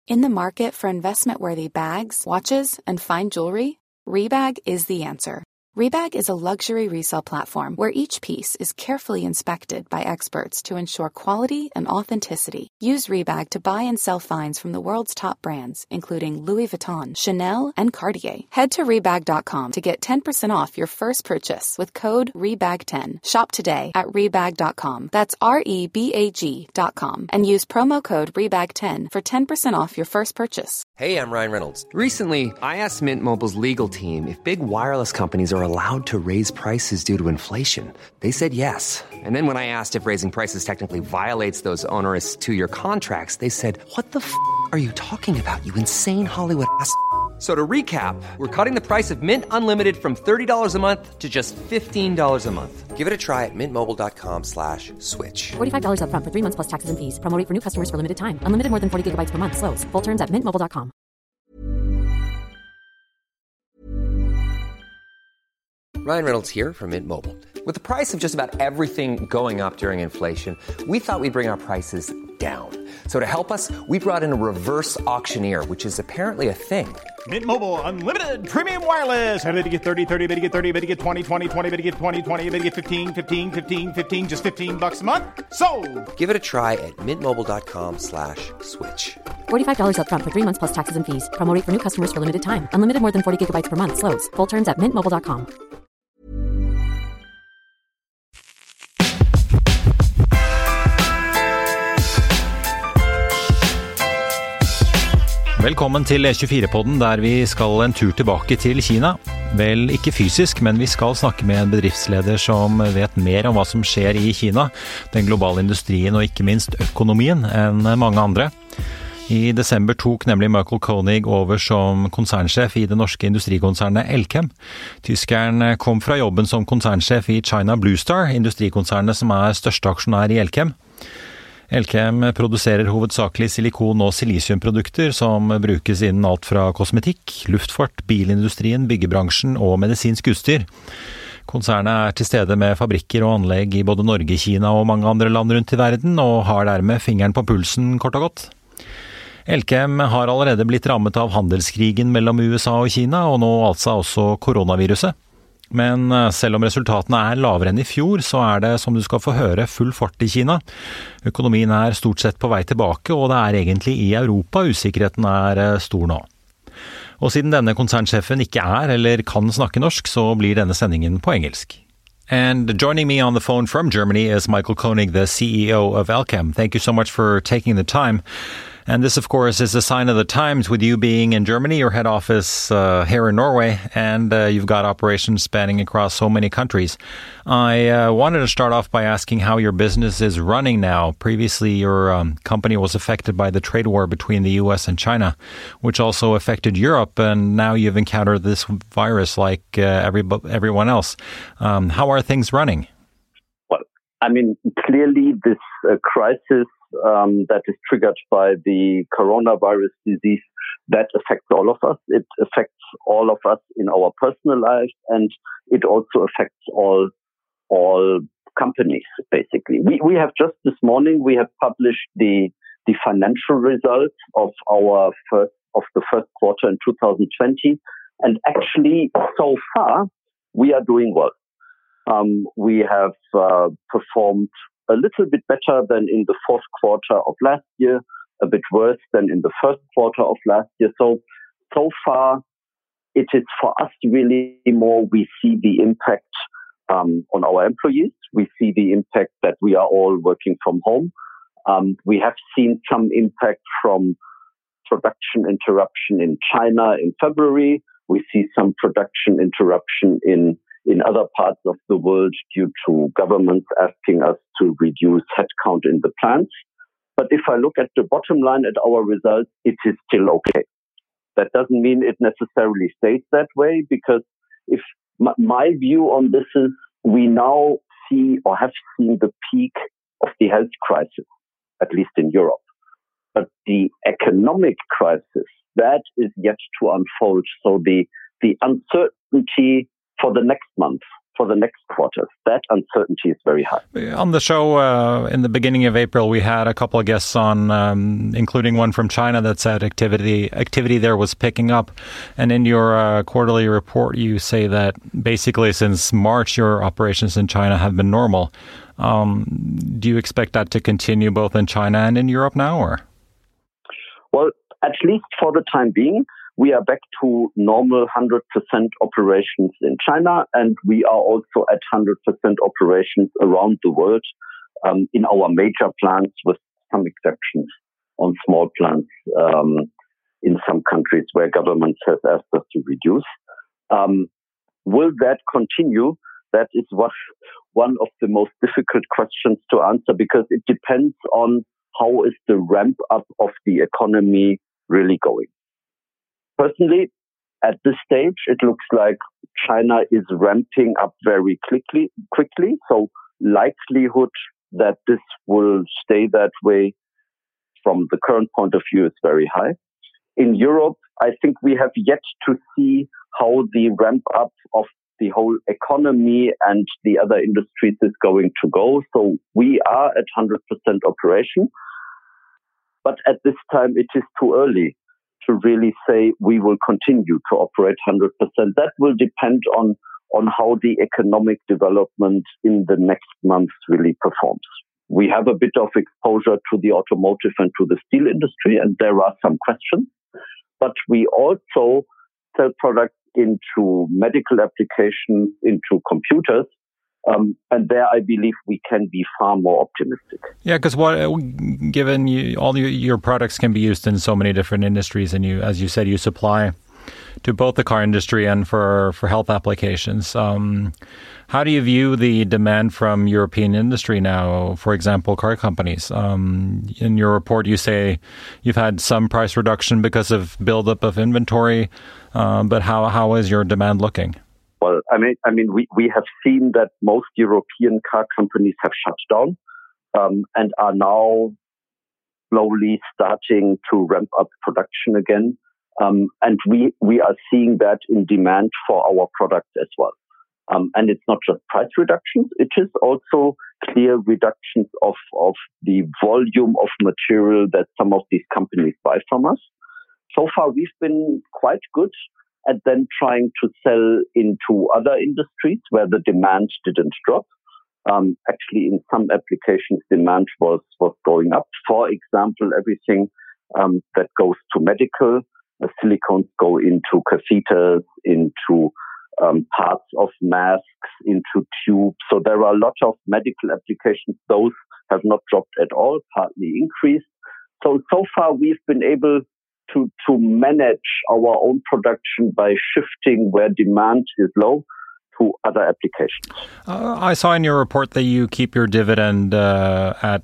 In the market for investment-worthy bags, watches, and fine jewelry, Rebag is the answer. Rebag is a luxury resale platform where each piece is carefully inspected by experts to ensure quality and authenticity. Use Rebag to buy and sell finds from the world's top brands, including Louis Vuitton, Chanel, and Cartier. Head to Rebag.com to get 10% off your first purchase with code REBAG10. Shop today at Rebag.com. That's REBAG.com. And use promo code REBAG10 for 10% off your first purchase. Hey, I'm Ryan Reynolds. Recently, I asked Mint Mobile's legal team if big wireless companies are allowed to raise prices due to inflation. They said yes. And then when I asked if raising prices technically violates those onerous two-year contracts, they said, "What the f*** are you talking about, you insane Hollywood ass?" So to recap, we're cutting the price of Mint Unlimited from $30 a month to just $15 a month. Give it a try at mintmobile.com/switch. $45 up front for 3 months plus taxes and fees. Promo rate for new customers for limited time. Unlimited more than 40 gigabytes per month. Slows full terms at mintmobile.com. Ryan Reynolds here from Mint Mobile. With the price of just about everything going up during inflation, we thought we'd bring our prices down. So to help us, we brought in a reverse auctioneer, which is apparently a thing. Mint Mobile Unlimited Premium Wireless. How to get 30, 30, bit to get 30, bit to get 20, 20, 20, bit to get 20, 20, bit to get 15, 15, 15, 15, just $15 a month? Sold! Give it a try at mintmobile.com/switch. $45 up front for 3 months plus taxes and fees. Promo rate for new customers for limited time. Unlimited more than 40 gigabytes per month. Slows full terms at mintmobile.com. Velkommen til E24-podden, der vi skal en tur tilbake til Kina. Vel, ikke fysisk, men vi skal snakke med en bedriftsleder som vet mer om hva som skjer i Kina, den globale industrien og ikke minst økonomien enn mange andre. I desember tok nemlig Michael Koenig over som konsernsjef i det norske industrikonsernet Elkem. Tyskeren kom fra jobben som konsernsjef i China Bluestar, industrikonsernet som største aksjonær i Elkem. Elkem produserer hovedsakelig silikon- og silisiumprodukter som brukes innen alt fra kosmetikk, luftfart, bilindustrien, byggebransjen og medisinsk utstyr. Konsernet til stede med fabrikker og anlegg i både Norge, Kina og mange andre land rundt i verden, og har dermed fingeren på pulsen kort og godt. Elkem har allerede blitt rammet av handelskrigen mellom USA og Kina, og nå altså også koronaviruset. Men selv om resultatene lavere enn i fjor, så det, som du skal få høre, full fart i Kina. Økonomien stort sett på vei tilbake, og det egentlig i Europa usikkerheten stor nå. Og siden denne konsernsjefen ikke eller kan snakke norsk, så blir denne sendingen på engelsk. And joining me on the phone from Germany is Michael Koenig, the CEO of Elkem. Thank you so much for taking the time. And this, of course, is a sign of the times with you being in Germany, your head office here in Norway, and you've got operations spanning across so many countries. I wanted to start off by asking how your business is running now. Previously, your company was affected by the trade war between the US and China, which also affected Europe, and now you've encountered this virus like everyone else. How are things running? Well, I mean, clearly this crisis that is triggered by the coronavirus disease, that affects all of us. It affects all of us in our personal lives, and it also affects all companies, basically. We have just this morning, we have published the financial results of the first quarter in 2020, and actually, so far, we are doing well. We have performed a little bit better than in the fourth quarter of last year, a bit worse than in the first quarter of last year. So far, it is for us really more we see the impact on our employees. We see the impact that we are all working from home. We have seen some impact from production interruption in China in February. We see some production interruption in other parts of the world due to governments asking us to reduce headcount in the plants. But if I look at the bottom line at our results, it is still okay. That doesn't mean it necessarily stays that way, because if my view on this is we now see or have seen the peak of the health crisis, at least in Europe. But the economic crisis, that is yet to unfold. So the uncertainty for the next month, for the next quarters. That uncertainty is very high. On the show in the beginning of April, we had a couple of guests on, including one from China, that said activity there was picking up. And in your quarterly report, you say that basically since March, your operations in China have been normal. Do you expect that to continue both in China and in Europe now, or? Well, at least for the time being, we are back to normal 100% operations in China, and we are also at 100% operations around the world in our major plants, with some exceptions on small plants in some countries where governments have asked us to reduce. Will that continue? That is one of the most difficult questions to answer, because it depends on how is the ramp up of the economy really going. Personally, at this stage, it looks like China is ramping up very quickly. So likelihood that this will stay that way from the current point of view is very high. In Europe, I think we have yet to see how the ramp up of the whole economy and the other industries is going to go. So we are at 100% operation. But at this time, it is too early to really say we will continue to operate 100%. That will depend on how the economic development in the next months really performs. We have a bit of exposure to the automotive and to the steel industry, and there are some questions. But we also sell products into medical applications, into computers. And there, I believe we can be far more optimistic. Yeah, because given all your products can be used in so many different industries, and you, as you said, you supply to both the car industry and for health applications. How do you view the demand from European industry now, for example, car companies? In your report, you say you've had some price reduction because of buildup of inventory, but how is your demand looking? Well, I mean, we have seen that most European car companies have shut down and are now slowly starting to ramp up production again. And we are seeing that in demand for our product as well. And it's not just price reductions, it is also clear reductions of the volume of material that some of these companies buy from us. So far, we've been quite good at then trying to sell into other industries where the demand didn't drop. Actually, in some applications, demand was going up. For example, everything that goes to medical, silicones go into catheters, into parts of masks, into tubes. So there are a lot of medical applications. Those have not dropped at all, partly increased. So far, we've been able to manage our own production by shifting where demand is low to other applications. I saw in your report that you keep your dividend at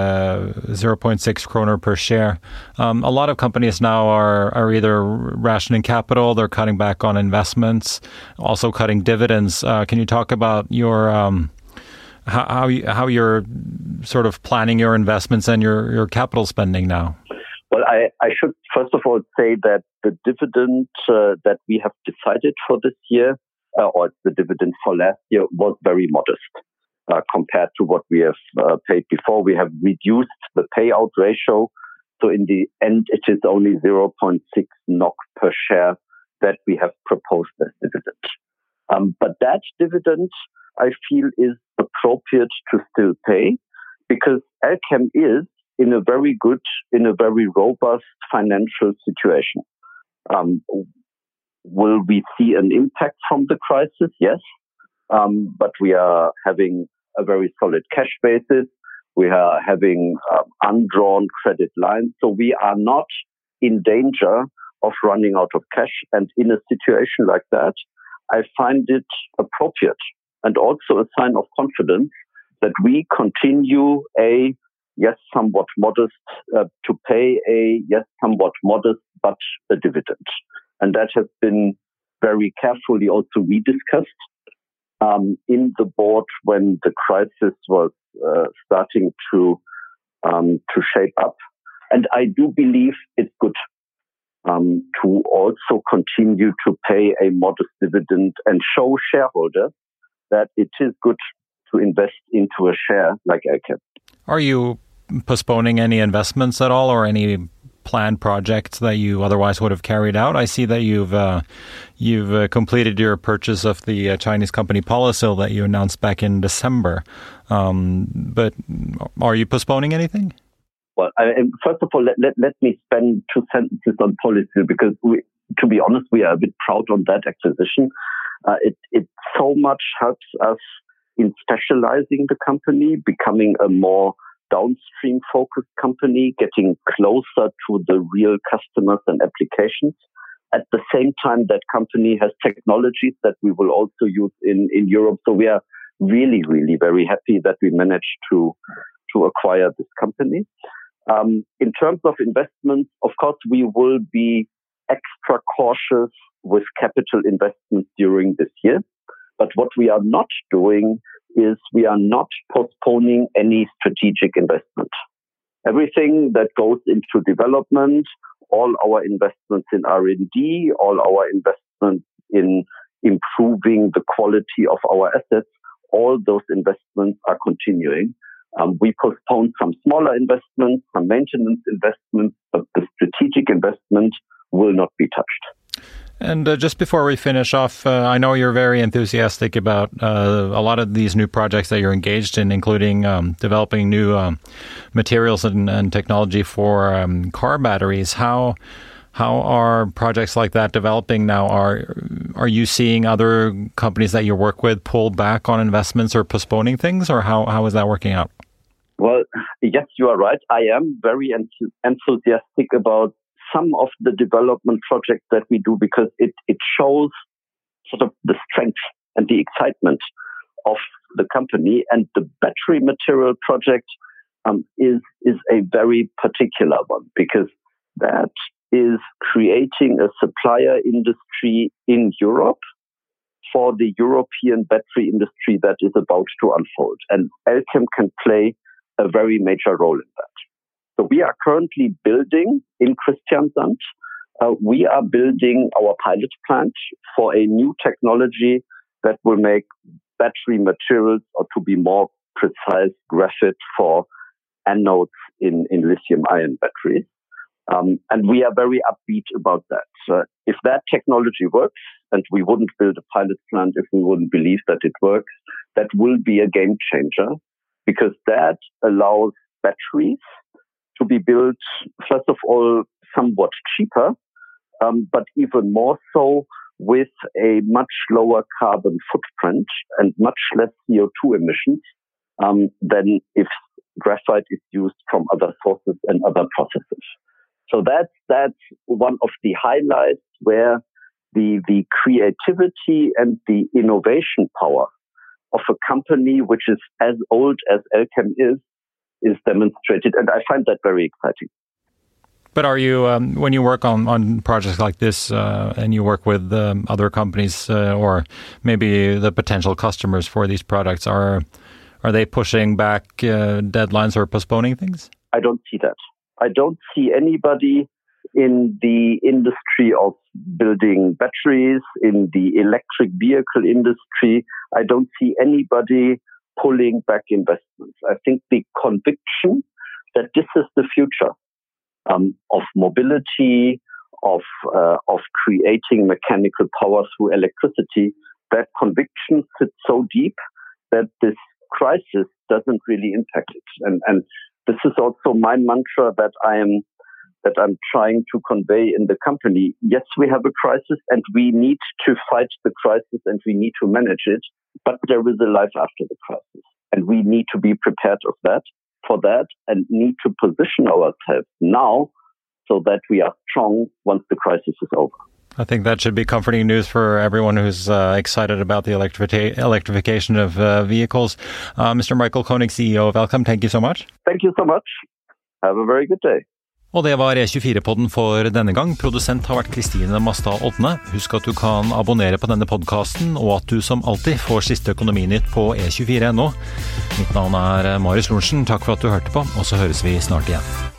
0.6 kroner per share. A lot of companies now are either rationing capital, they're cutting back on investments, also cutting dividends. Can you talk about your how you're sort of planning your investments and your capital spending now? Well, I should first of all say that the dividend that we have decided for this year, or the dividend for last year, was very modest compared to what we have paid before. We have reduced the payout ratio. So in the end, it is only 0.6 NOK per share that we have proposed as dividend. But that dividend, I feel, is appropriate to still pay, because Elkem is in a very good, in a very robust financial situation. Will we see an impact from the crisis? Yes. But we are having a very solid cash basis. We are having undrawn credit lines. So we are not in danger of running out of cash. And in a situation like that, I find it appropriate and also a sign of confidence that we continue somewhat modest, to pay somewhat modest, but a dividend. And that has been very carefully also rediscussed in the board when the crisis was starting to shape up. And I do believe it's good to also continue to pay a modest dividend and show shareholders that it is good to invest into a share like Elkem. Are you postponing any investments at all or any planned projects that you otherwise would have carried out? I see that you've completed your purchase of the Chinese company Polysil that you announced back in December. But are you postponing anything? Well, first of all, let me spend 2 sentences on Polysil because, to be honest, we are a bit proud on that acquisition. It so much helps us in specializing the company, becoming a more downstream-focused company, getting closer to the real customers and applications. At the same time, that company has technologies that we will also use in Europe. So we are really, really very happy that we managed to acquire this company. In terms of investments, of course, we will be extra cautious with capital investments during this year. But what we are not doing is we are not postponing any strategic investment. Everything that goes into development, all our investments in R&D, all our investments in improving the quality of our assets, all those investments are continuing. We postponed some smaller investments, some maintenance investments, but the strategic investment will not be touched. And just before we finish off, I know you're very enthusiastic about a lot of these new projects that you're engaged in, including developing new materials and technology for car batteries. How are projects like that developing now? Are you seeing other companies that you work with pull back on investments or postponing things, or how is that working out? Well, yes, you are right. I am very enthusiastic about some of the development projects that we do because it shows sort of the strength and the excitement of the company. And the battery material project is a very particular one because that is creating a supplier industry in Europe for the European battery industry that is about to unfold. And Elkem can play a very major role in that. So we are currently building in Kristiansand. We are building our pilot plant for a new technology that will make battery materials, or to be more precise, graphite for anodes in lithium-ion batteries. And we are very upbeat about that. If that technology works, and we wouldn't build a pilot plant if we wouldn't believe that it works, that will be a game changer because that allows batteries to be built, first of all, somewhat cheaper, but even more so with a much lower carbon footprint and much less CO2 emissions than if graphite is used from other sources and other processes. So that's one of the highlights where the creativity and the innovation power of a company which is as old as Elkem is demonstrated, and I find that very exciting. But are you, when you work on projects like this and you work with other companies or maybe the potential customers for these products, are they pushing back deadlines or postponing things? I don't see that. I don't see anybody in the industry of building batteries, in the electric vehicle industry. I don't see anybody pulling back investments. I think the conviction that this is the future of mobility, of creating mechanical power through electricity, that conviction sits so deep that this crisis doesn't really impact it. And this is also my mantra that I'm trying to convey in the company. Yes, we have a crisis and we need to fight the crisis and we need to manage it, but there is a life after the crisis. And we need to be prepared for that and need to position ourselves now so that we are strong once the crisis is over. I think that should be comforting news for everyone who's excited about the electrification of vehicles. Mr. Michael Koenig, CEO of Elkem, thank you so much. Thank you so much. Have a very good day. Og det var E24-podden for denne gang. Produsent har vært Kristine Mastad Odne. Husk at du kan abonnere på denne podcasten, og at du som alltid får siste økonominytt på E24.no. Mitt navn er Marius Lorentzen. Takk for at du hørte på, og så høres vi snart igjen.